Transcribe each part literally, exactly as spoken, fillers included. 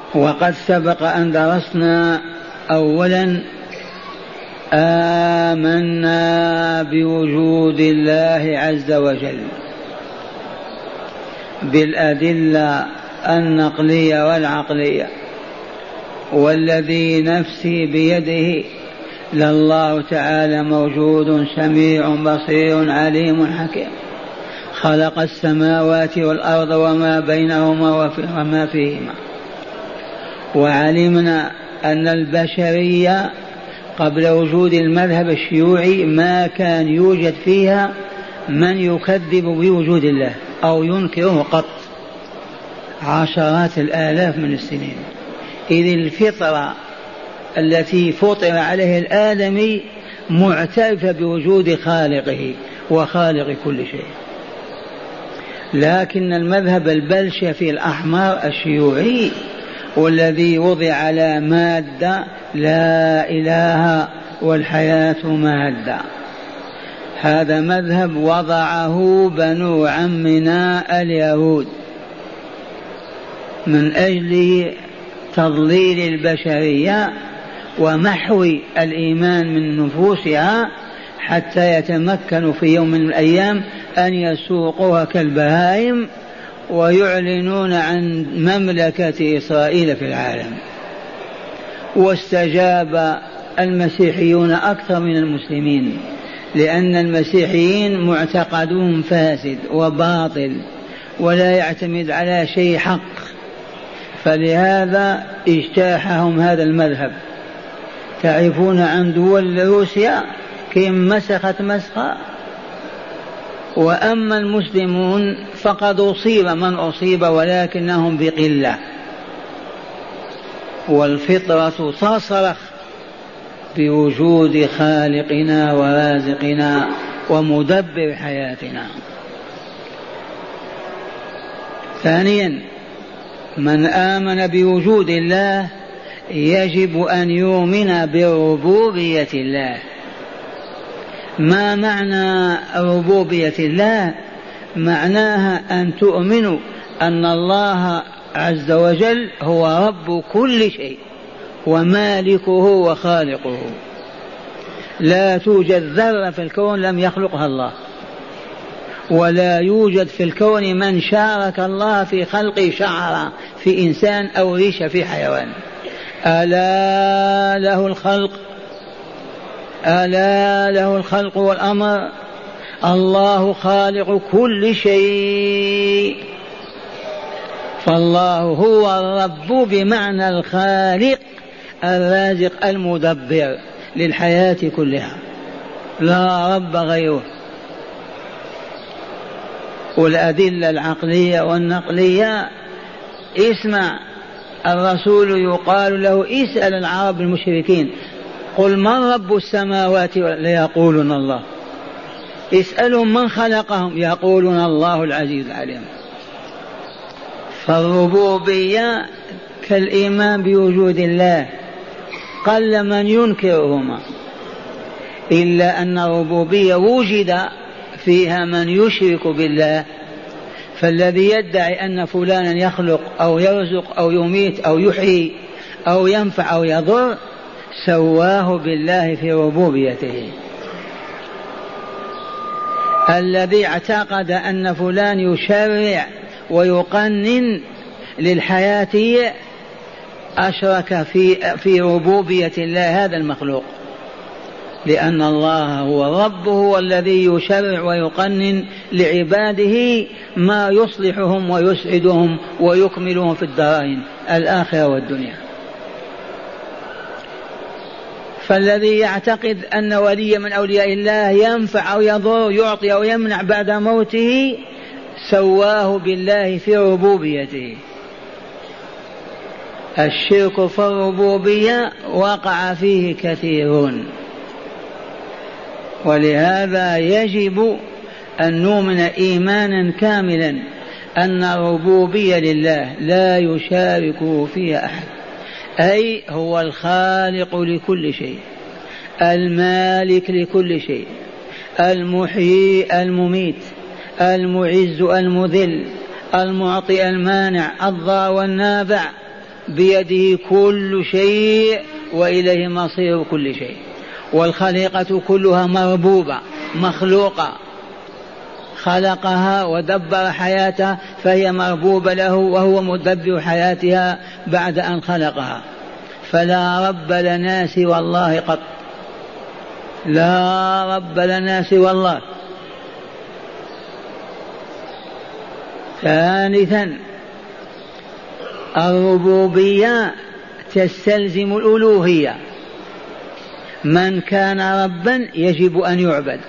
وقد سبق أن درسنا أولا آمنا بوجود الله عز وجل بالأدلة النقلية والعقلية، والذي نفسي بيده لله تعالى موجود سميع بصير عليم حكيم، خلق السماوات والأرض وما بينهما وما فيهما. وعلمنا أن البشرية قبل وجود المذهب الشيوعي ما كان يوجد فيها من يكذب بوجود الله أو ينكره قط، عشرات الآلاف من السنين، إذ الفطرة التي فطر عليها الآدمي معترفة بوجود خالقه وخالق كل شيء. لكن المذهب البلشفي الأحمر الشيوعي والذي وضع على مادة لا إله والحياة مادة، هذا مذهب وضعه بنو عمنا اليهود من أجل تضليل البشرية ومحو الإيمان من نفوسها حتى يتمكنوا في يوم من الأيام أن يسوقوها كالبهائم ويعلنون عن مملكة إسرائيل في العالم. واستجاب المسيحيون أكثر من المسلمين، لأن المسيحيين معتقدهم فاسد وباطل ولا يعتمد على شيء حق، فلهذا اجتاحهم هذا المذهب. تعرفون عن دول روسيا كيف مسخت مسخة. وأما المسلمون فقد أصيب من أصيب ولكنهم بقلة، والفطرة تصرخ بوجود خالقنا ورازقنا ومدبر حياتنا. ثانيا، من آمن بوجود الله يجب أن يؤمن بربوبية الله. ما معنى ربوبية الله؟ معناها أن تؤمنوا أن الله عز وجل هو رب كل شيء ومالكه وخالقه. لا توجد ذرة في الكون لم يخلقها الله، ولا يوجد في الكون من شارك الله في خلق شعرة في إنسان أو ريشة في حيوان. ألا له الخلق ألا له الخلق والأمر. الله خالق كل شيء، فالله هو الرب بمعنى الخالق الرازق المدبر للحياة كلها، لا رب غيره. والأدلة العقلية والنقلية، اسمع، الرسول يقال له اسأل العرب المشركين قل من رب السماوات ليقولون الله، اسألهم من خلقهم يقولون الله العزيز العليم. فالربوبية كالإيمان بوجود الله، قل من ينكرهما، إلا أن الربوبية وجد فيها من يشرك بالله. فالذي يدعي أن فلانا يخلق أو يرزق أو يميت أو يحيي أو ينفع أو يضر سواه بالله في ربوبيته. الذي اعتقد أن فلان يشرع ويقنن للحياة أشرك في في ربوبية الله هذا المخلوق، لأن الله هو الرب، هو الذي يشرع ويقنن لعباده ما يصلحهم ويسعدهم ويكملهم في الدارين الآخرة والدنيا. فالذي يعتقد أن ولي من أولياء الله ينفع أو يضر يعطي أو يمنع بعد موته سواه بالله في ربوبيته. الشرك في الربوبية وقع فيه كثيرون، ولهذا يجب أن نؤمن إيمانا كاملا أن الربوبية لله لا يشاركه فيها أحد، أي هو الخالق لكل شيء، المالك لكل شيء، المحيي المميت، المعز المذل، المعطي المانع، الضار والنافع، بيده كل شيء وإليه مصير كل شيء، والخليقة كلها مربوبة مخلوقة، خلقها ودبر حياتها فهي مربوبة له وهو مدبر حياتها بعد أن خلقها. فلا رب لنا سوى الله قط، لا رب لنا سوى الله. ثالثا الربوبية تستلزم الألوهية، من كان ربا يجب أن يعبد،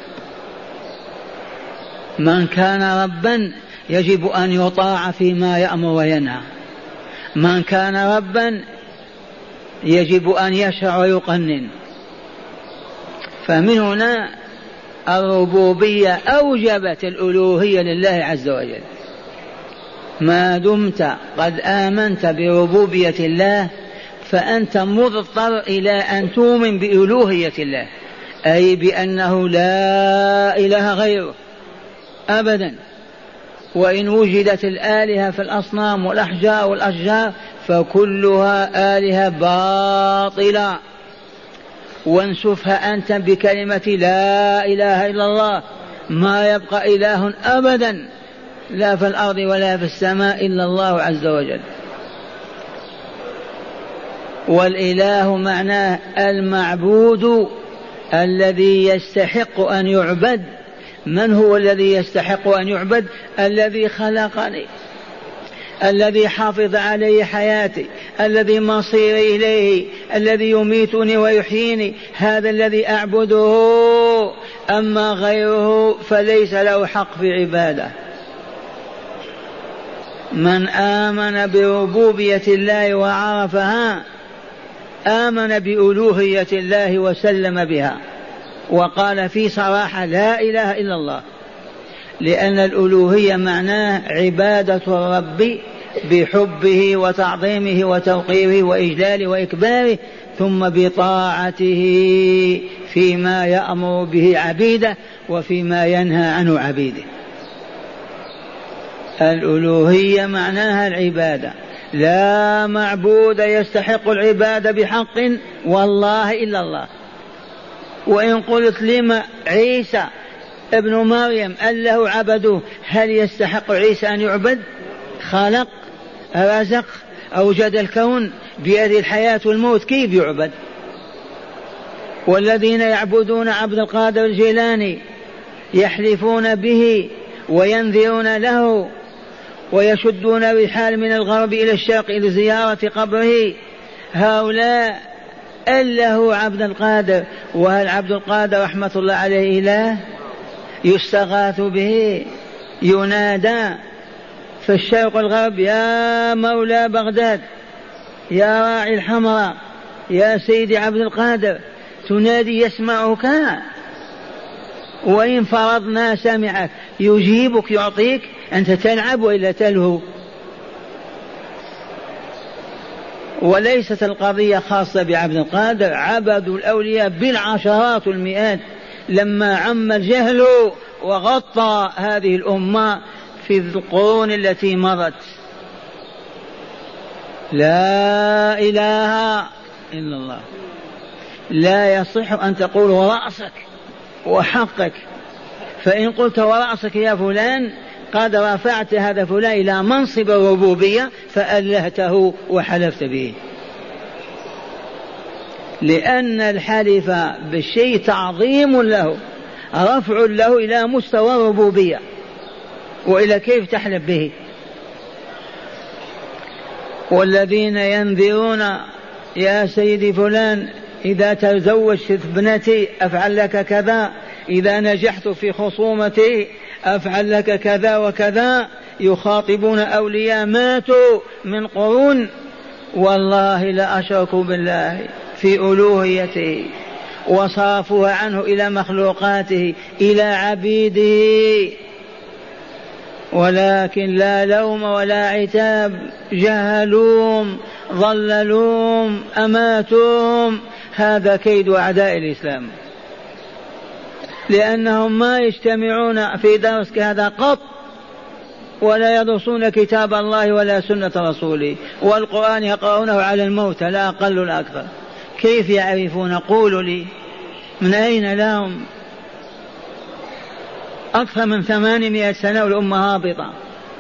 من كان ربا يجب أن يطاع فيما يأمر وينهى، من كان ربا يجب أن يشرع ويقنن. فمن هنا الربوبية أوجبت الألوهية لله عز وجل. ما دمت قد آمنت بربوبية الله فأنت مضطر إلى أن تؤمن بألوهية الله، أي بأنه لا إله غيره أبدا. وإن وجدت الآلهة في الأصنام والأحجار والأشجار فكلها آلهة باطلة، وانسفها أنت بكلمة لا إله إلا الله، ما يبقى إله أبدا لا في الأرض ولا في السماء إلا الله عز وجل. والإله معناه المعبود الذي يستحق أن يعبد. من هو الذي يستحق أن يعبد؟ الذي خلقني، الذي حافظ علي حياتي، الذي مصيري إليه، الذي يميتني ويحييني، هذا الذي أعبده. أما غيره فليس له حق في عباده. من آمن بربوبية الله وعرفها آمن بألوهية الله وسلم بها، وقال في صراحة لا إله إلا الله، لأن الألوهية معناه عبادة الرب بحبه وتعظيمه وتوقيره وإجلاله وإكباره، ثم بطاعته فيما يأمر به عبيده وفيما ينهى عنه عبيده. الألوهية معناها العبادة، لا معبود يستحق العبادة بحق والله إلا الله. وإن قلت لما عيسى ابن مريم أن له عبدوه، هل يستحق عيسى أن يعبد؟ خلق، رزق، أوجد الكون بيده الحياة والموت، كيف يعبد؟ والذين يعبدون عبد القادر الجيلاني يحلفون به وينذرون له ويشدون الرحال من الغرب إلى الشرق إلى زيارة قبره، هؤلاء أن له عبد القادر. وهل عبد القادر رحمة الله عليه إله يستغاث به ينادى في الشرق والغرب؟ يا مولى بغداد، يا راعي الحمراء، يا سيدي عبد القادر، تنادي يسمعك. وإن فرضنا سمعك يجيبك يعطيك، أنت تلعب وإلا تلهو. وليست القضية خاصة بعبد القادر، عبدوا الأولياء بالعشرات والمئات لما عم الجهل وغطى هذه الأمة في القرون التي مضت. لا إله إلا الله. لا يصح أن تقول ورأسك وحقك، فإن قلت ورأسك يا فلان قد رفعت هذا فلان إلى منصب الربوبية فألهته وحلفت به، لأن الحلف بالشيء تعظيم له، رفع له إلى مستوى الربوبية، وإلى كيف تحلف به؟ والذين ينذرون يا سيدي فلان إذا تزوجت ابنتي أفعل لك كذا، إذا نجحت في خصومتي أفعل لك كذا وكذا، يخاطبون أولياء ماتوا من قرون والله لا أشركوا بالله في ألوهيته وصرفوها عنه إلى مخلوقاته إلى عبيده، ولكن لا لوم ولا عتاب، جهلوهم ضللوهم أماتوهم. هذا كيد أعداء الإسلام، لأنهم ما يجتمعون في درس كهذا قط ولا يدرسون كتاب الله ولا سنة رسوله، والقرآن يقرؤونه على الموتى لا أقل ولا أكثر. كيف يعرفون؟ قولوا لي من أين لهم؟ أكثر من ثمانمائة سنة والأمة هابطة.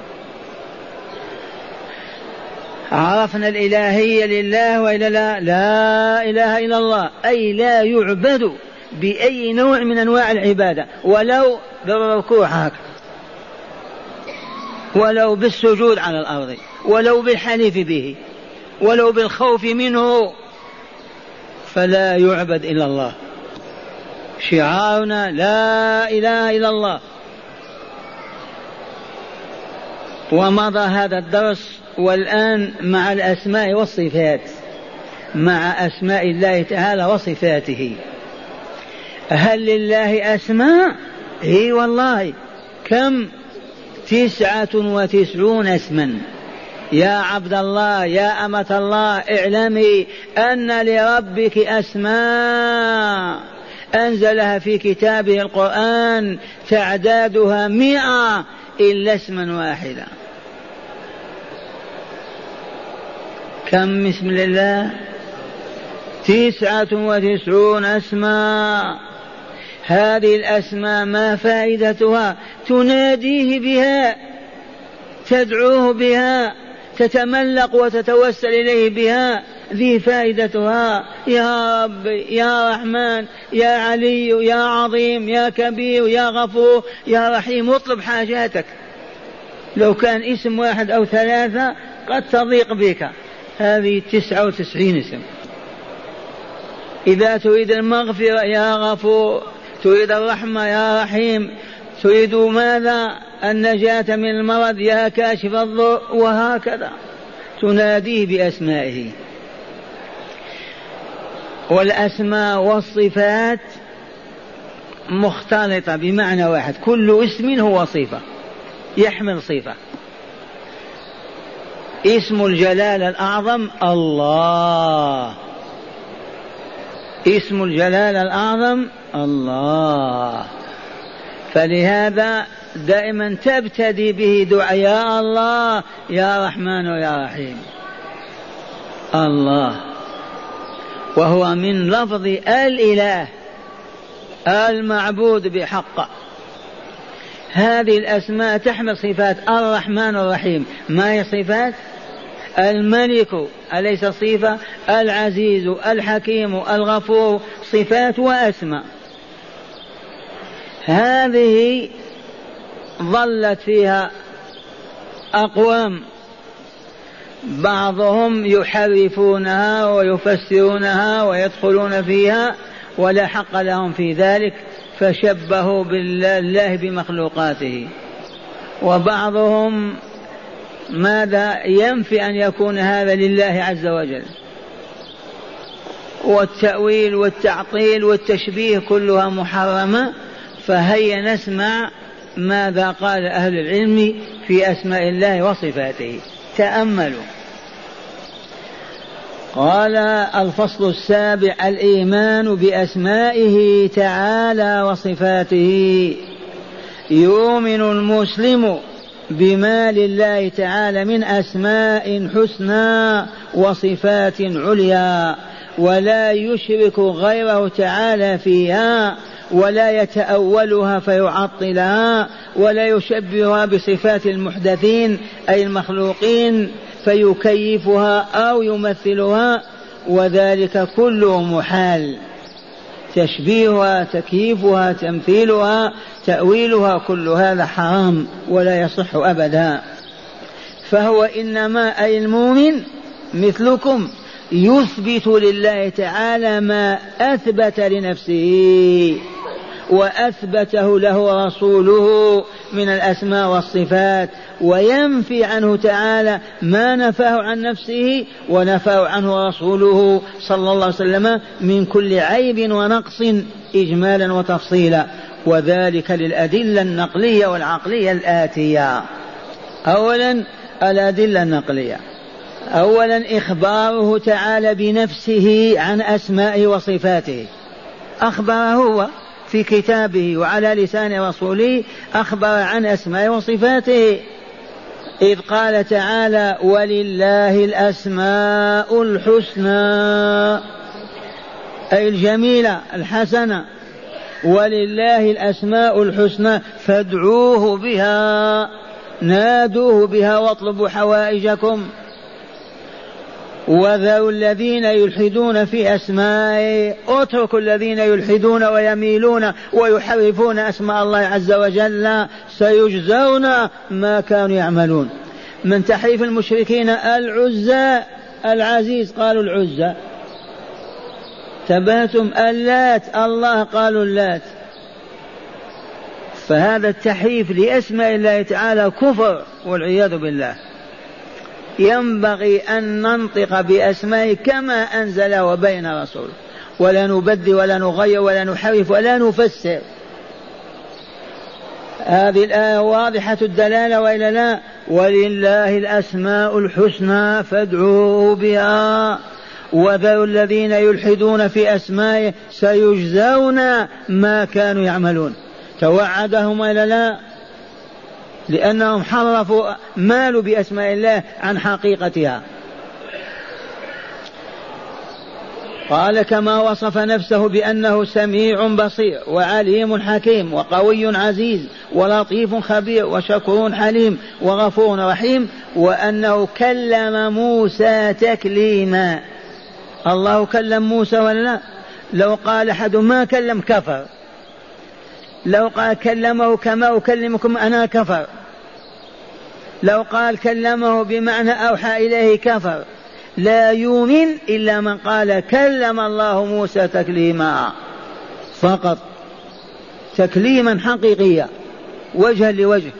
عرفنا الإلهية لله وإلا لا؟ لا إله إلا الله، أي لا يعبد بأي نوع من أنواع العبادة، ولو بالركوع هكذا، ولو بالسجود على الأرض، ولو بالحلف به، ولو بالخوف منه، فلا يعبد إلا الله. شعارنا لا إله إلا الله. ومضى هذا الدرس، والآن مع الأسماء والصفات، مع أسماء الله تعالى وصفاته. هل لله أسماء؟ اي والله. كم؟ تسعة وتسعون اسما. يا عبد الله، يا أمة الله، اعلمي أن لربك أسماء أنزلها في كتابه القرآن تعدادها مئة إلا اسما واحدا. كم اسم لله؟ تسعة وتسعون اسما. هذه الأسماء ما فائدتها؟ تناديه بها، تدعوه بها، تتملق وتتوسل إليه بها، ذي فائدتها. يا رب، يا رحمن، يا علي، يا عظيم، يا كبير، يا غفور، يا رحيم، اطلب حاجاتك. لو كان اسم واحد أو ثلاثة قد تضيق بك، هذه تسعة وتسعين اسم. إذا تريد المغفرة يا غفور، تريد الرحمة يا رحيم، تريد ماذا؟ النجاة من المرض يا كاشف الضر، وهكذا تناديه بأسمائه. والأسماء والصفات مختلطة بمعنى واحد، كل اسم هو صفة، يحمل صفة. اسم الجلال الأعظم الله، اسم الجلال الأعظم الله. فلهذا دائما تبتدي به دعاء يا الله، يا رحمن ويا رحيم. الله، وهو من لفظ الإله المعبود بحق. هذه الأسماء تحمل صفات. الرحمن الرحيم ما هي صفات؟ الملك أليس صفة؟ العزيز، الحكيم، الغفور، صفات وأسماء. هذه ظلت فيها أقوام، بعضهم يحرفونها ويفسرونها ويدخلون فيها ولا حق لهم في ذلك، فشبهوا بالله بمخلوقاته. وبعضهم ماذا؟ ينفي أن يكون هذا لله عز وجل. والتأويل والتعطيل والتشبيه كلها محرمة. فهيا نسمع ماذا قال أهل العلم في أسماء الله وصفاته. تأملوا. قال الفصل السابع: الإيمان بأسمائه تعالى وصفاته. يؤمن المسلم بما لله تعالى من أسماء حسنى وصفات عليا، ولا يشرك غيره تعالى فيها، ولا يتأولها فيعطلها، ولا يشبهها بصفات المحدثين أي المخلوقين فيكيفها أو يمثلها، وذلك كله محال. تشبيهها، تكييفها، تمثيلها، تأويلها، كل هذا حرام ولا يصح أبدا. فهو إنما أي المؤمن مثلكم يثبت لله تعالى ما أثبت لنفسه وأثبته له رسوله من الأسماء والصفات، وينفي عنه تعالى ما نفاه عن نفسه ونفاه عنه رسوله صلى الله عليه وسلم من كل عيب ونقص إجمالا وتفصيلا. وذلك للأدلة النقلية والعقلية الآتية. أولا الأدلة النقلية. أولا إخباره تعالى بنفسه عن أسمائه وصفاته، أخبر هو في كتابه وعلى لسان رسوله، أخبر عن أسمائه وصفاته. إذ قال تعالى ولله الأسماء الحسنى أي الجميلة الحسنة، ولله الأسماء الحسنى فادعوه بها، نادوه بها واطلبوا حوائجكم. وذروا الذين يلحدون في أسمائه، اتركوا الذين يلحدون ويميلون ويحرفون أسماء الله عز وجل، سيجزون ما كانوا يعملون. من تحريف المشركين العزى العزيز قالوا العزى، تبهتم اللات الله قالوا اللات. فهذا التحريف لأسماء الله تعالى كفر والعياذ بالله. ينبغي أن ننطق بأسمائه كما أنزل وبين رسوله، ولا نبدل ولا نغير ولا نحرف ولا نفسر. هذه الآية واضحة الدلالة وإلا لا؟ ولله الأسماء الحسنى فادعوه بها وذروا الذين يلحدون في أسمائه سيجزون ما كانوا يعملون. توعدهم وإلا لا؟ لأنهم حرفوا مالوا بأسماء الله عن حقيقتها. قال كما وصف نفسه بأنه سميع بصير وعليم حكيم وقوي عزيز ولطيف خبير وشكور حليم وغفور رحيم، وأنه كلم موسى تكليما. الله كلم موسى ولا لا؟ لو قال أحد ما كلم كفر، لو قال كلمه كما أكلمكم أنا كفر، لو قال كلمه بمعنى أوحى إليه كفر. لا يؤمن إلا من قال كلم الله موسى تكليما فقط، تكليما حقيقيا وجها لوجه.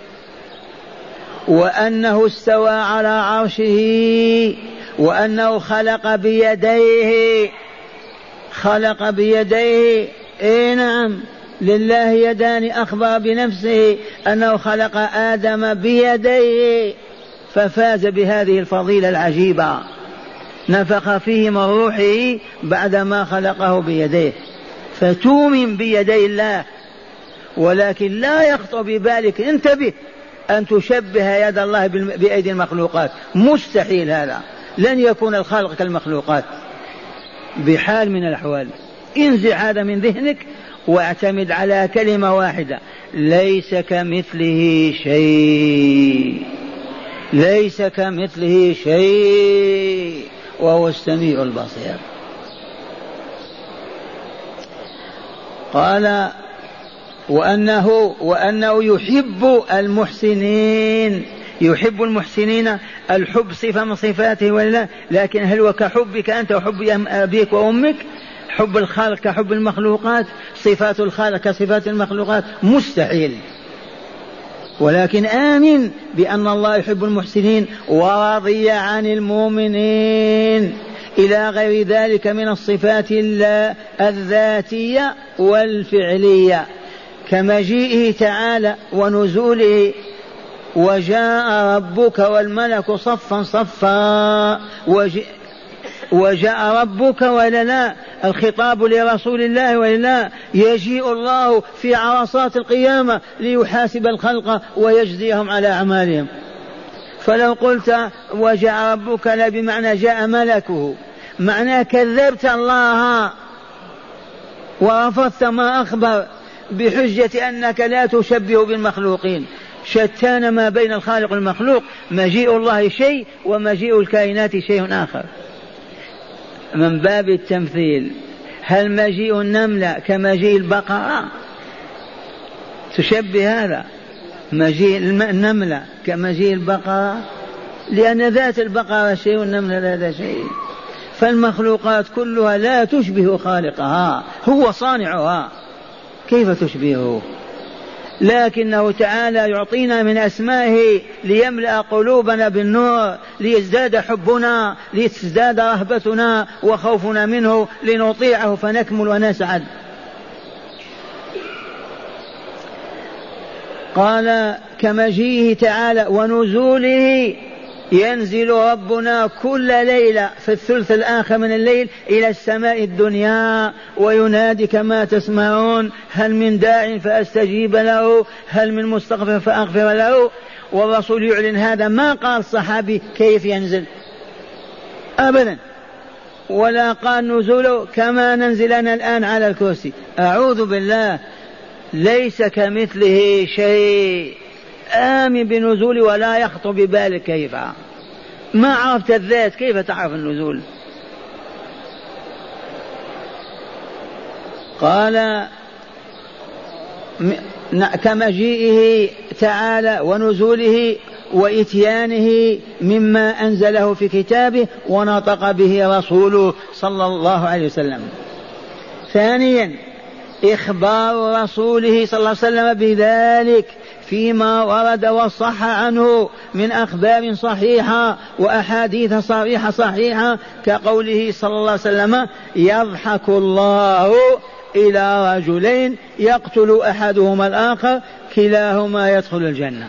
وأنه استوى على عرشه، وأنه خلق بيديه، خلق بيديه. إيه نعم، لله يدان، أخبر بنفسه أنه خلق آدم بيديه، ففاز بهذه الفضيلة العجيبة، نفخ فيه من روحه بعدما خلقه بيديه. فتؤمن بيدي الله، ولكن لا يخطر ببالك، انتبه، أن تشبه يد الله بأيدي المخلوقات، مستحيل هذا، لن يكون الخالق كالمخلوقات بحال من الأحوال. انزع هذا من ذهنك واعتمد على كلمة واحدة: ليس كمثله شيء، ليس كمثله شيء وهو السميع البصير. قال وأنه, وأنه يحب المحسنين، يحب المحسنين. الحب صفة من صفاته ولا؟ لكن هل هو كحبك أنت وحب أبيك وأمك؟ حب الخالق كحب المخلوقات؟ صفات الخالق كصفات المخلوقات؟ مستحيل. ولكن آمن بأن الله يحب المحسنين ورضي عن المؤمنين إلى غير ذلك من الصفات الذاتية والفعلية، كمجيئه تعالى ونزوله: وجاء ربك والملك صفا صفا. وجاء ربك ولا لا؟ الخطاب لرسول الله ولا لا؟ يجيء الله في عرصات القيامة ليحاسب الخلق ويجزيهم على أعمالهم. فلو قلت وجاء ربك لا بمعنى جاء ملكه، معناه كذبت الله ورفضت ما أخبر بحجة أنك لا تشبه بالمخلوقين. شتان ما بين الخالق والمخلوق، مجيء الله شيء ومجيء الكائنات شيء آخر. من باب التمثيل، هل مجيء النملة كمجيء البقرة؟ تشبه هذا؟ مجيء النملة كمجيء البقرة؟ لأن ذات البقرة شيء والنملة هذا شيء. فالمخلوقات كلها لا تشبه خالقها، هو صانعها، كيف تشبهه؟ لكنه تعالى يعطينا من أسمائه ليملأ قلوبنا بالنور، ليزداد حبنا، ليزداد رهبتنا وخوفنا منه، لنطيعه فنكمل ونسعد. قال كمجيئه تعالى ونزوله، ينزل ربنا كل ليلة في الثلث الآخر من الليل إلى السماء الدنيا وينادي كما تسمعون: هل من داع فأستجيب له، هل من مستغفر فأغفر له. والرسول يعلن هذا، ما قال الصحابي كيف ينزل أبدا، ولا قال نزوله كما ننزلنا الآن على الكرسي. أعوذ بالله، ليس كمثله شيء. آمن بنزول ولا يخطر ببالك كيف، ما عرفت الذات كيف تعرف النزول؟ قال كمجيئه تعالى ونزوله وإتيانه مما أنزله في كتابه ونطق به رسوله صلى الله عليه وسلم. ثانيا إخبار رسوله صلى الله عليه وسلم بذلك فيما ورد وصح عنه من أخبار صحيحة وأحاديث صريحة صحيحة، كقوله صلى الله عليه وسلم: يضحك الله إلى رجلين يقتل أحدهما الآخر كلاهما يدخل الجنة.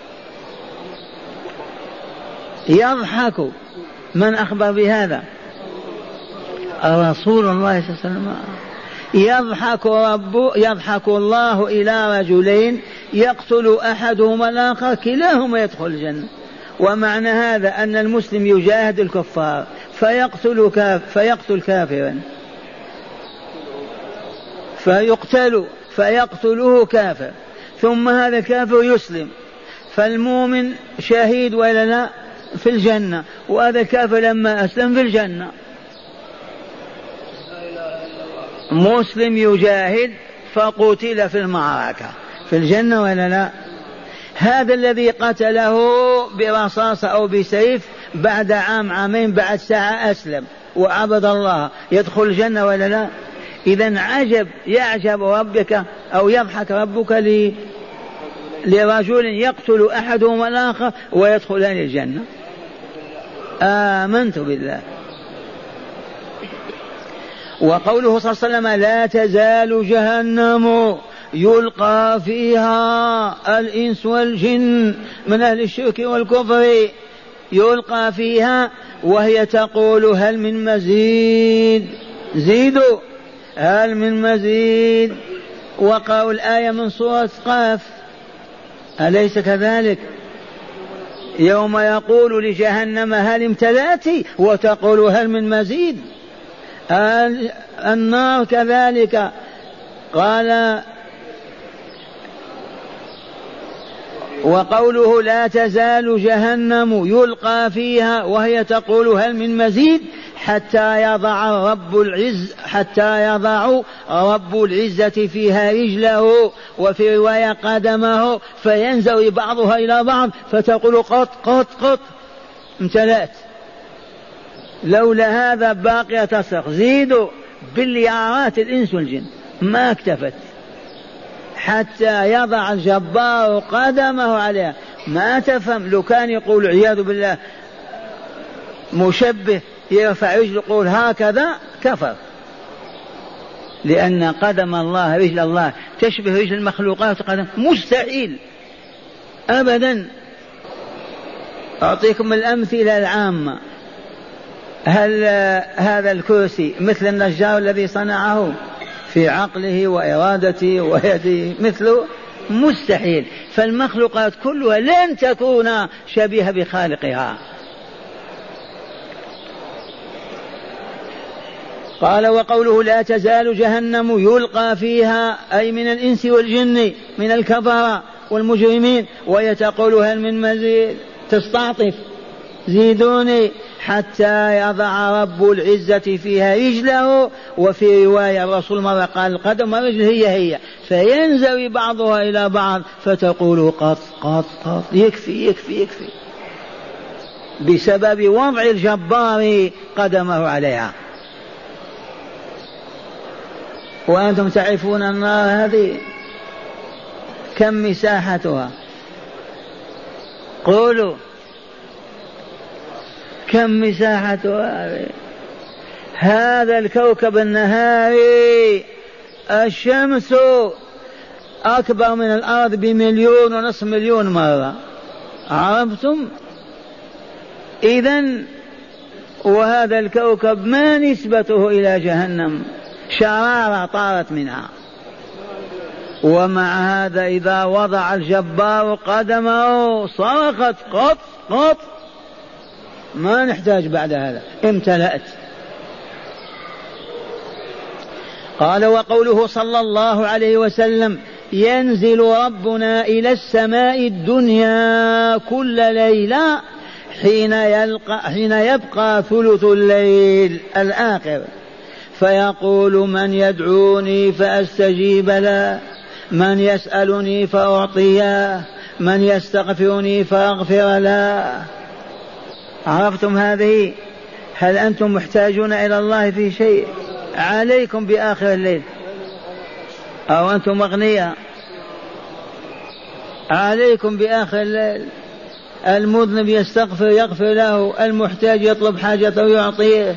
يضحك، من أخبر بهذا؟ رسول الله صلى الله عليه وسلم. يضحك, رب يضحك الله إلى رجلين يقتل أحدهما الآخر كلاهما يدخل الجنة. ومعنى هذا أن المسلم يجاهد الكفار فيقتل, كاف فيقتل كافرا فيقتل فيقتله كافر، ثم هذا الكافر يسلم، فالمؤمن شهيد ولا لا؟ في الجنة، وهذا الكافر لما أسلم في الجنة. مسلم يجاهد فقتل في المعركة في الجنة ولا لا؟ هذا الذي قتله برصاص أو بسيف بعد عام عامين بعد ساعة أسلم وعبد الله، يدخل الجنة ولا لا؟ إذن عجب يعجب ربك أو يضحك ربك لي لرجل يقتل أحدهما الآخر ويدخلان الجنة. آمنت بالله. وقوله صلى الله عليه وسلم: لا تزال جهنم يلقى فيها الإنس والجن من أهل الشرك والكفر، يلقى فيها وهي تقول: هل من مزيد؟ زيدوا، هل من مزيد؟ وقرأوا الآية من سورة قاف، أليس كذلك؟ يوم يقول لجهنم: هل امتلأت؟ وتقول: هل من مزيد؟ النار كذلك. قال: وقوله: لا تزال جهنم يلقى فيها وهي تقول: هل من مزيد؟ حتى يضع رب العز حتى يضع رب العزة فيها رجله، وفي رواية قدمه، فينزوي بعضها إلى بعض فتقول: قط قط قط امتلأت. لولا هذا باقية تصرخ: زيدوا، بليارات الإنس والجن، ما اكتفت حتى يضع الجبار قدمه عليها. ما تفهم، لو كان يقول عياذ بالله مشبه يرفع رجل يقول هكذا كفر، لأن قدم الله رجل الله تشبه رجل المخلوقات قدم، مستحيل أبدا. أعطيكم الأمثلة العامة. هل هذا الكرسي مثل النجار الذي صنعه في عقله وإرادته ويده مثله؟ مستحيل. فالمخلوقات كلها لن تكون شبيهة بخالقها. قال: وقوله: لا تزال جهنم يلقى فيها، أي من الإنس والجن من الكفرة والمجرمين، وهي تقول: هل من مزيد؟ تستعطف، زيدوني، حتى يضع رب العزة فيها رجله. وفي رواية الرسول مرة قال: القدم والرجل هي هي، فينزوي بعضها إلى بعض فتقول: قط قط قط، يكفي يكفي يكفي، بسبب وضع الجبار قدمه عليها. وأنتم تعرفون النار هذه كم مساحتها؟ قولوا كم مساحتها؟ هذا الكوكب النهاري الشمس أكبر من الأرض بمليون ونصف مليون مرة، عرفتم؟ إذن وهذا الكوكب ما نسبته إلى جهنم؟ شرارة طارت منها. ومع هذا إذا وضع الجبار قدمه صرخت قط قط، ما نحتاج بعد هذا، امتلأت. قال وقوله صلى الله عليه وسلم ينزل ربنا إلى السماء الدنيا كل ليلة حين, يلقى حين يبقى ثلث الليل الآخر فيقول من يدعوني فأستجيب له، من يسألني فأعطيه، من يستغفرني فأغفر له. عرفتم هذه؟ هل أنتم محتاجون إلى الله في شيء؟ عليكم بآخر الليل، أو أنتم أغنياء؟ عليكم بآخر الليل. المذنب يستغفر يغفر له، المحتاج يطلب حاجته يعطيه.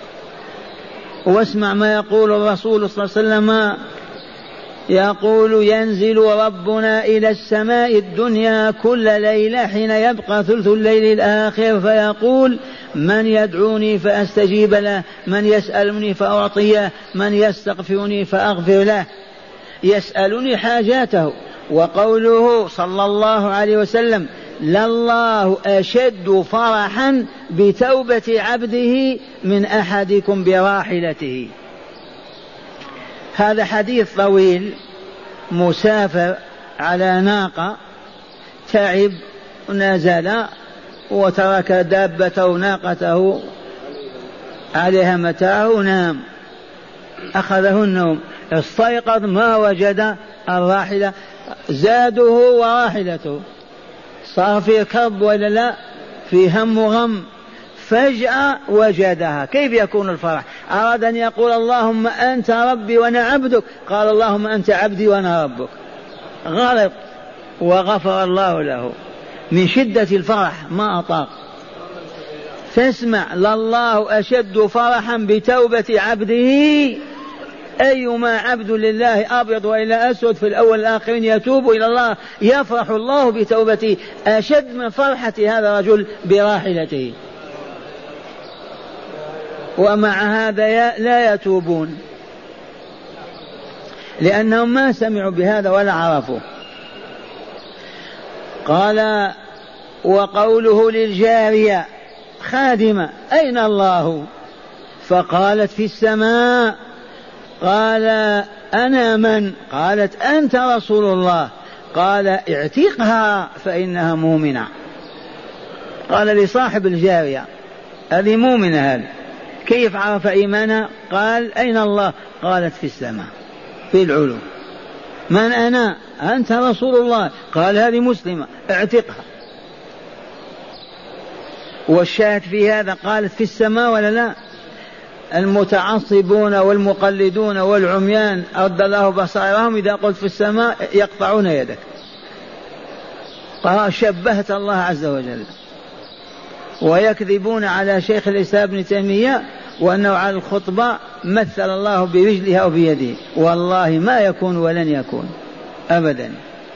واسمع ما يقول الرسول صلى الله عليه وسلم، يقول ينزل ربنا إلى السماء الدنيا كل ليلة حين يبقى ثلث الليل الآخر فيقول من يدعوني فأستجيب له، من يسألني فأعطيه، من يستغفرني فأغفر له. يسألني حاجاته. وقوله صلى الله عليه وسلم لله أشد فرحا بتوبة عبده من أحدكم براحلته. هذا حديث طويل، مسافر على ناقة تعب نزل وترك دابته ناقته عليها متاعه نام، أخذه النوم، استيقظ ما وجد الراحلة، زاده وراحلته، صار في كرب ولا لا، في هم وغم، فجأة وجدها. كيف يكون الفرح؟ أراد أن يقول اللهم أنت ربي وأنا عبدك، قال اللهم أنت عبدي وأنا ربك، غلط وغفر الله له من شدة الفرح ما أطاق. تسمع لله أشد فرحا بتوبة عبده. أيما عبد لله أبيض وإلى أسود في الأول الآخرين يتوب إلى الله يفرح الله بتوبته أشد من فرحة هذا الرجل براحلته. ومع هذا لا يتوبون لأنهم ما سمعوا بهذا ولا عرفوا. قال وقوله للجارية خادمة أين الله؟ فقالت في السماء. قال أنا من؟ قالت أنت رسول الله. قال اعتقها فإنها مؤمنة. قال لصاحب الجارية هذه مؤمنة هذه، كيف عرف إيمانها؟ قال أين الله؟ قالت في السماء في العلو. من أنا؟ أنت رسول الله. قال هذه مسلمة اعتقها. والشاهد في هذا قالت في السماء ولا لا؟ المتعصبون والمقلدون والعميان أرد الله بصائرهم إذا قلت في السماء يقطعون يدك. قال شبهت الله عز وجل. ويكذبون على شيخ الإسلام ابن تيمية وأنه على الخطبة مثل الله برجلها أو بيده، والله ما يكون ولن يكون أبدا.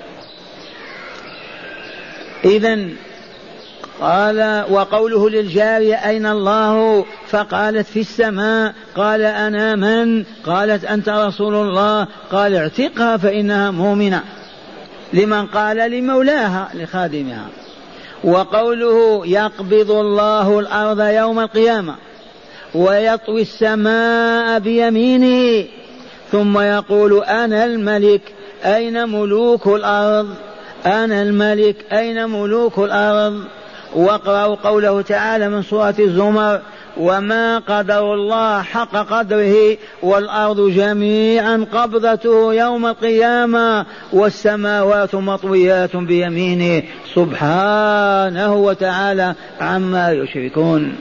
إذن قال وقوله للجارية أين الله؟ فقالت في السماء. قال أنا من؟ قالت أنت رسول الله. قال اعتقها فإنها مؤمنة. لمن؟ قال لمولاها لخادمها. وقوله يقبض الله الأرض يوم القيامة ويطوي السماء بيمينه ثم يقول أنا الملك أين ملوك الأرض؟ أنا الملك أين ملوك الأرض؟ واقرأوا قوله تعالى من سورة الزمر وما قدر الله حق قدره والأرض جميعا قبضته يوم القيامة والسماوات مطويات بيمينه سبحانه وتعالى عما يشركون.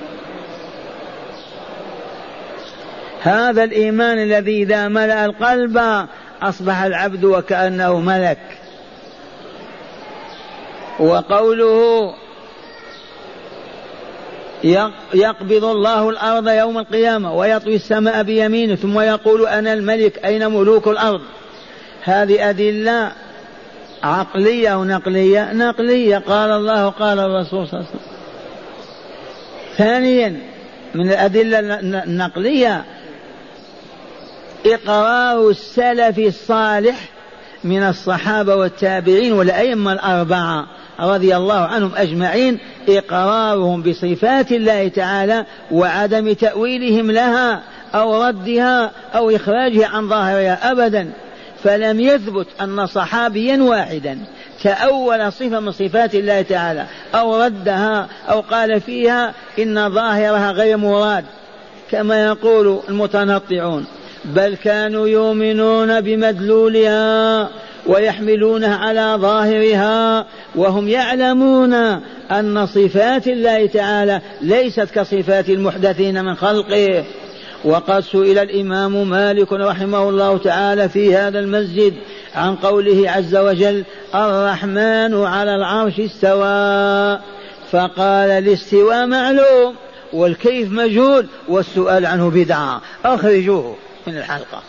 هذا الإيمان الذي إذا ملأ القلب أصبح العبد وكأنه ملك. وقوله يقبض الله الأرض يوم القيامة ويطوي السماء بيمينه ثم يقول أنا الملك أين ملوك الأرض؟ هذه أدلة عقلية ونقلية. نقلية قال الله قال الرسول صلى الله عليه وسلم. ثانيا من الأدلة النقلية إقرار السلف الصالح من الصحابة والتابعين والأئمة الأربعة رضي الله عنهم أجمعين إقرارهم بصفات الله تعالى وعدم تأويلهم لها أو ردها أو إخراجها عن ظاهرها أبدا. فلم يثبت أن صحابيا واحدا تأول صفة من صفات الله تعالى أو ردها أو قال فيها إن ظاهرها غير مراد كما يقول المتنطعون، بل كانوا يؤمنون بمدلولها ويحملونها على ظاهرها وهم يعلمون أن صفات الله تعالى ليست كصفات المحدثين من خلقه. وقد سئل الإمام مالك رحمه الله تعالى في هذا المسجد عن قوله عز وجل الرحمن على العرش استوى، فقال الاستواء معلوم والكيف مجهول والسؤال عنه بدعة، أخرجوه من الحلقة.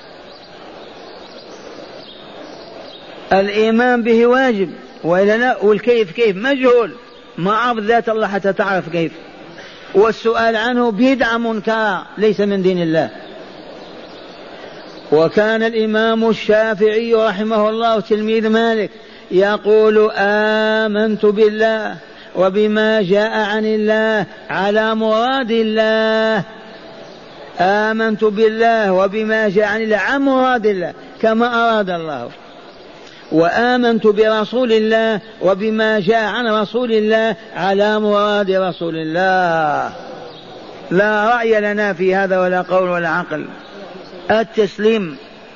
الإيمان به واجب وإلا لا، والكيف كيف مجهول، ما عرف ذات الله حتى تعرف كيف، والسؤال عنه بدعة منكرة ليس من دين الله. وكان الإمام الشافعي رحمه الله تلميذ مالك يقول آمنت بالله وبما جاء عن الله على مراد الله، آمنت بالله وبما جاء عن الله عن مراد الله كما أراد الله، وآمنت برسول الله وبما جاء عن رسول الله على مراد رسول الله. لا رأي لنا في هذا ولا قول ولا عقل، التسليم.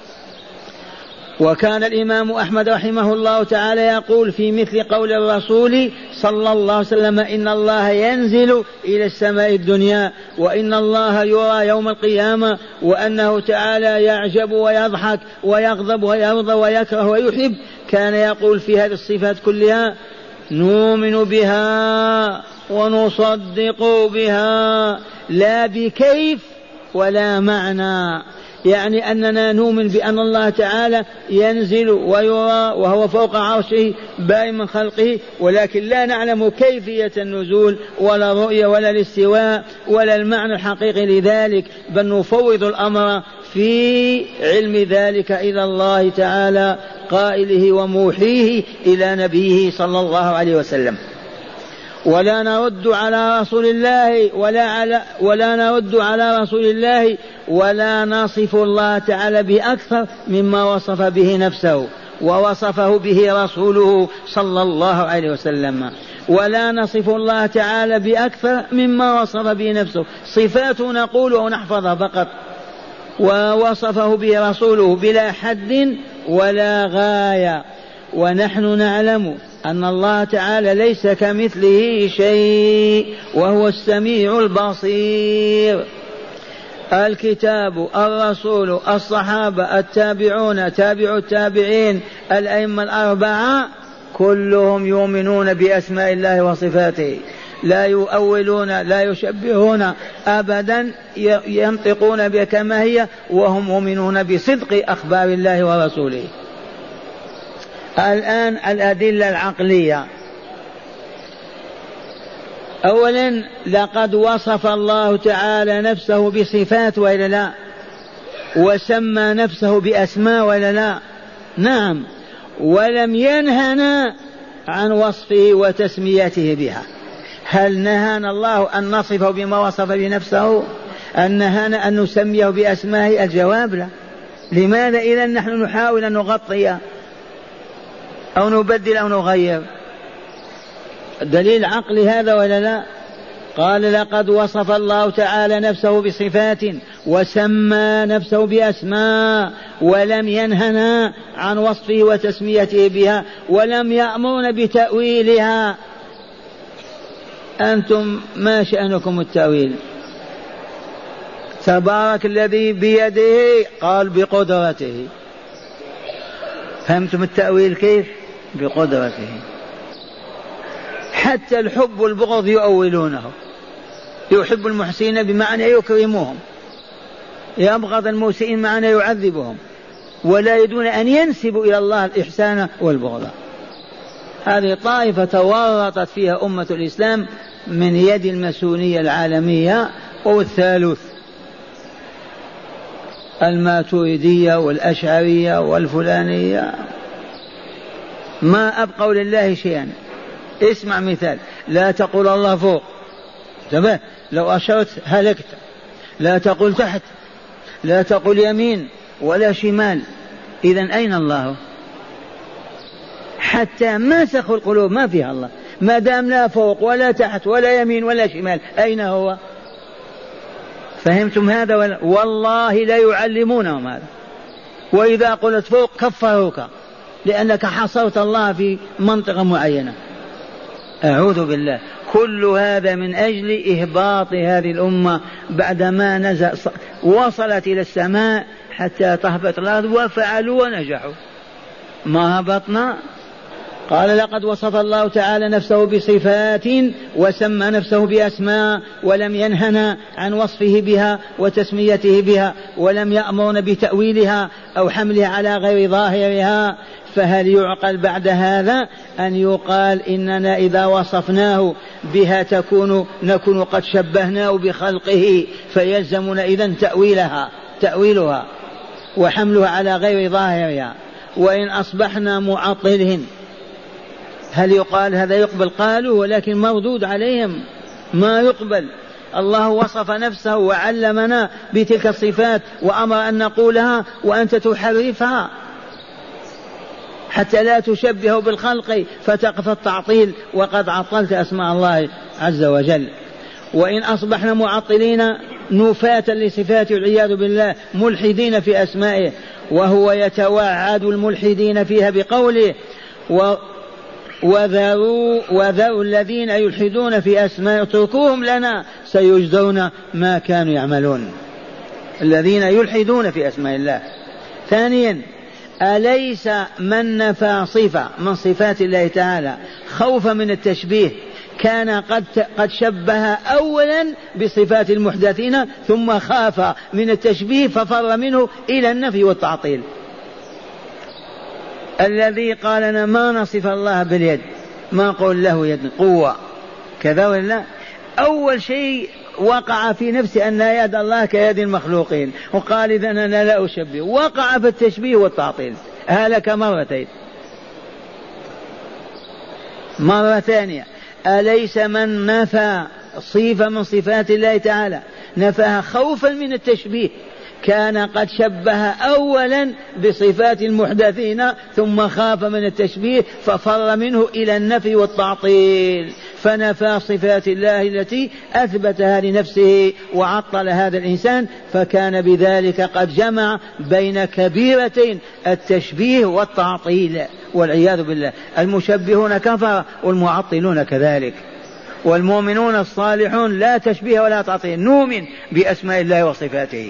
وكان الإمام أحمد رحمه الله تعالى يقول في مثل قول الرسول صلى الله عليه وسلم إن الله ينزل إلى السماء الدنيا وإن الله يرى يوم القيامة وأنه تعالى يعجب ويضحك ويغضب ويرضى ويكره ويحب. كان يقول في هذه الصفات كلها نؤمن بها ونصدق بها لا بكيف ولا معنى، يعني أننا نؤمن بأن الله تعالى ينزل ويرى وهو فوق عرشه باين من خلقه، ولكن لا نعلم كيفية النزول ولا رؤية ولا الاستواء ولا المعنى الحقيقي لذلك، بل نفوض الأمر في علم ذلك إلى الله تعالى قائله وموحيه إلى نبيه صلى الله عليه وسلم. ولا نرد على رسول الله ولا على ولا نرد على رسول الله ولا نصف الله تعالى بأكثر مما وصف به نفسه ووصفه به رسوله صلى الله عليه وسلم، ولا نصف الله تعالى بأكثر مما وصف به نفسه، صفاته نقول ونحفظها فقط، ووصفه به رسوله بلا حد ولا غاية. ونحن نعلم أن الله تعالى ليس كمثله شيء وهو السميع البصير. الكتاب، الرسول، الصحابة، التابعون، تابع التابعين، الأئمة الأربعة كلهم يؤمنون بأسماء الله وصفاته، لا يؤولون لا يشبهون أبدا، ينطقون بها كما هي وهم مؤمنون بصدق أخبار الله ورسوله. الآن الأدلة العقلية. أولا لقد وصف الله تعالى نفسه بصفات وإلا لا، وسمى نفسه بأسماء وإلا لا؟ نعم، ولم ينهنا عن وصفه وتسميته بها. هل نهانا الله أن نصفه بما وصف بنفسه؟ أن نهانا أن نسميه بأسمائه؟ الجواب لا. لماذا إذا نحن نحاول أن نغطي أو نبدل أو نغير؟ دليل عقلي هذا ولا لا؟ قال لقد وصف الله تعالى نفسه بصفات وسمى نفسه بأسماء ولم ينهنا عن وصفه وتسميته بها ولم يأمرنا بتأويلها. أنتم ما شأنكم التأويل؟ تبارك الذي بيده، قال بقدرته. فهمتم التأويل كيف؟ بقدرته. حتى الحب والبغض يؤولونه، يحب المحسنين بمعنى يكرمهم، يبغض المسيئين معنى يعذبهم، ولا يريدون أن ينسبوا إلى الله الإحسان والبغض. هذه طائفة تورطت فيها أمة الإسلام من يد الماسونية العالمية والثالوث، الماتريدية والأشعرية والفلانية ما أبقوا لله شيئا. اسمع مثال، لا تقول الله فوق، انتبه، لو أشرت هلكت. لا تقول تحت، لا تقول يمين ولا شمال. إذن أين الله؟ حتى مسخ القلوب ما فيها الله، ما دام لا فوق ولا تحت ولا يمين ولا شمال، أين هو؟ فهمتم هذا ولا؟ والله لا يعلمونهم هذا. وإذا قلت فوق كفروك لأنك حصرت الله في منطقة معينة. أعوذ بالله. كل هذا من أجل إهباط هذه الأمة بعدما نزل وصلت إلى السماء حتى تهبط الأرض، وفعلوا ونجحوا. ما هبطنا. قال لقد وصف الله تعالى نفسه بصفات وسمى نفسه بأسماء ولم ينهنا عن وصفه بها وتسميته بها، ولم يأمرنا بتأويلها أو حملها على غير ظاهرها. فهل يعقل بعد هذا أن يقال إننا إذا وصفناه بها تكون نكون قد شبهناه بخلقه، فيلزمنا إذن تأويلها تأويلها وحملها على غير ظاهرها؟ وإن أصبحنا معطلين هل يقال هذا يقبل؟ قالوا، ولكن مردود عليهم ما يقبل. الله وصف نفسه وعلمنا بتلك الصفات وأمر أن نقولها وأنت تحرفها حتى لا تشبه بالخلق فتقف التعطيل وقد عطلت أسماء الله عز وجل. وإن أصبحنا معطلين نفاة لصفاته والعياذ بالله ملحدين في أسمائه، وهو يتوعد الملحدين فيها بقوله و وذروا, وذروا الذين يلحدون في أسماء اتركوهم لنا سيجزون ما كانوا يعملون. الذين يلحدون في أسماء الله. ثانيا، أليس من نفى صفة من صفات الله تعالى خوفا من التشبيه كان قد قد شبه أولا بصفات المحدثين ثم خاف من التشبيه ففر منه إلى النفي والتعطيل؟ الذي قال لنا ما نصف الله باليد، ما نقول له يد قوة كذا ولا، أول شيء وقع في نفسي أن يد الله كيد المخلوقين، وقال إذا أنا لا أشبه، وقع في التشبيه والتعطيل، هلك مرتين. مرة ثانية، أليس من نفى صفة من صفات الله تعالى نفاها خوفا من التشبيه كان قد شبه أولا بصفات المحدثين ثم خاف من التشبيه ففر منه إلى النفي والتعطيل، فنفى صفات الله التي أثبتها لنفسه وعطل هذا الإنسان، فكان بذلك قد جمع بين كبيرتين التشبيه والتعطيل والعياذ بالله. المشبهون كفر والمعطلون كذلك، والمؤمنون الصالحون لا تشبيه ولا تعطيل، نؤمن بأسماء الله وصفاته.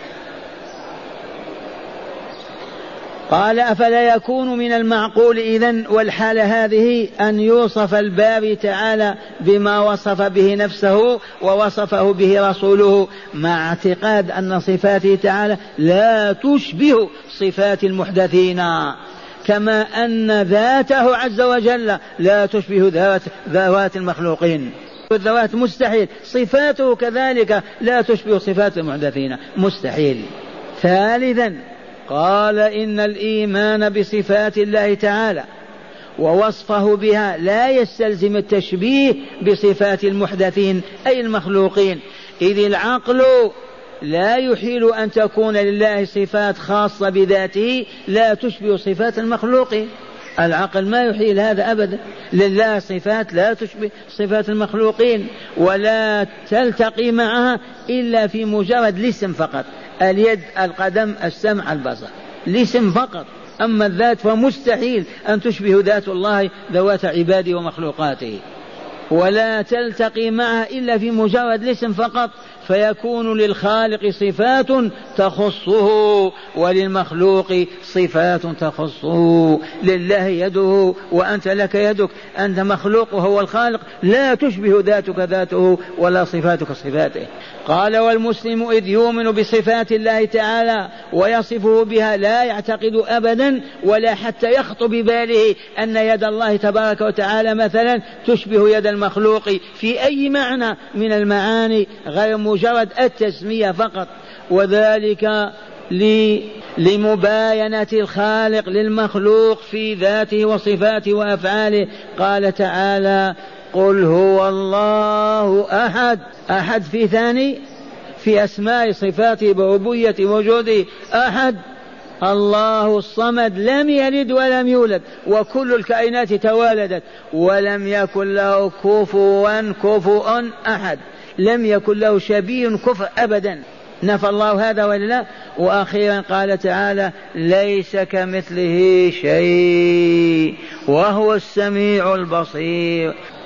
قال أفلا يكون من المعقول إذن والحالة هذه أن يوصف الباري تعالى بما وصف به نفسه ووصفه به رسوله مع اعتقاد أن صفاته تعالى لا تشبه صفات المحدثين، كما أن ذاته عز وجل لا تشبه ذات ذوات المخلوقين. الذوات مستحيل، صفاته كذلك لا تشبه صفات المحدثين مستحيل. ثالثا، قال إن الإيمان بصفات الله تعالى ووصفه بها لا يستلزم التشبيه بصفات المحدثين أي المخلوقين، إذ العقل لا يحيل أن تكون لله صفات خاصة بذاته لا تشبه صفات المخلوقين. العقل ما يحيل هذا أبدا. لله صفات لا تشبه صفات المخلوقين ولا تلتقي معها إلا في مجرد الاسم فقط، اليد، القدم، السمع، البصر، الاسم فقط. أما الذات فمستحيل أن تشبه ذات الله ذوات عباده ومخلوقاته، ولا تلتقي معها إلا في مجرد الاسم فقط، فيكون للخالق صفات تخصه وللمخلوق صفات تخصه. لله يده وأنت لك يدك، أنت مخلوق وهو الخالق، لا تشبه ذاتك ذاته ولا صفاتك صفاته. قال والمسلم إذ يؤمن بصفات الله تعالى ويصفه بها لا يعتقد أبدا ولا حتى يخطر بباله أن يد الله تبارك وتعالى مثلا تشبه يد المخلوق في أي معنى من المعاني غير مجرد التسمية فقط. وذلك لمباينة الخالق للمخلوق في ذاته وصفاته وأفعاله. قال تعالى قل هو الله أحد. أحد في ثاني في أسماء صفاته بربوبية وجوده أحد. الله الصمد لم يلد ولم يولد وكل الكائنات توالدت ولم يكن له كفوا كفوا أحد، لم يكن له شبيه كفء أبدا. نفى الله هذا ولا لا؟ وأخيرا قال تعالى ليس كمثله شيء وهو السميع البصير.